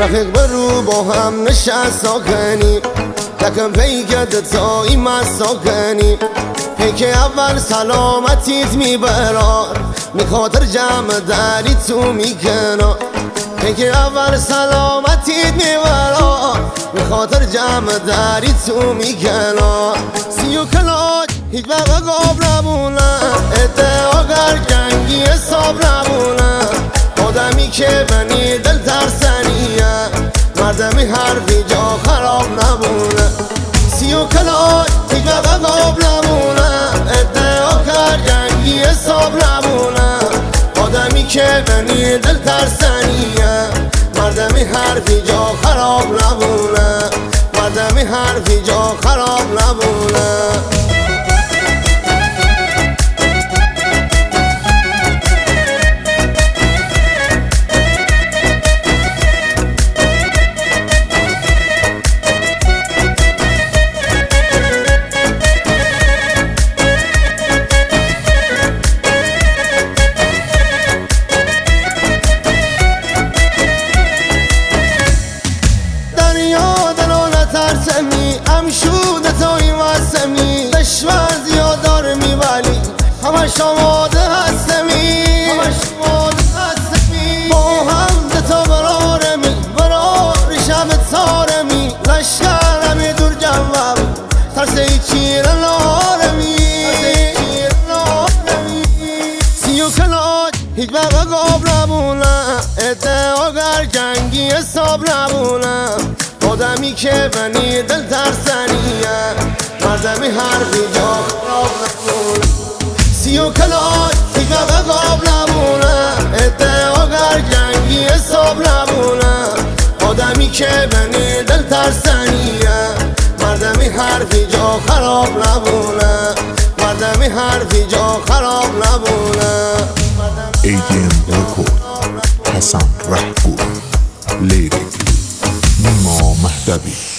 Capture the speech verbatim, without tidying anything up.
رفیق برو با هم نشستا کنیم لکن پیکت تایی مستا کنیم پیک اول سلامتیت میبرار میخاطر جمع داری تو میکنار پیک اول سلامتیت میبرار میخاطر جمع داری تو میکنار سی و کلاج هیچ وقت قاب نبونم ادعاگر جنگی حساب نبونم آدمی که بنی دل ترسنیه مردمی حرفی جا خراب نبونه سی و کلاج هیچ وقت قاب نبونم ادعاگر جنگی حساب نبونم آدمی که بنی دل ترسنیه مردمی حرفی جا خراب نبونه مردمی حرفی جا خراب نبونه امشود توی واسمی دشمن زیاد دار میبالی همش آماده هستمی همش آماده هستمی با هم دتا برارمی برارشم تارمی لشکرمی دور جواب ترسی چیر نارمی سی و کلاج هیچ وقت قاب نبونم ادعاگر جنگی حساب نبونم آدمی که بنی دل ترسنیه مردمی حرفی جا خراب نبونه سی و کلاج هیچ وقت قاب نبونه ادعاگر جنگی حساب نبونه آدمی که بنی دل ترسنیه مردمی حرفی جا خراب نبونه مردمی حرفی جا خراب نبونه ای دی ام رکورد حسن رحپور لیریک نیما مهدوی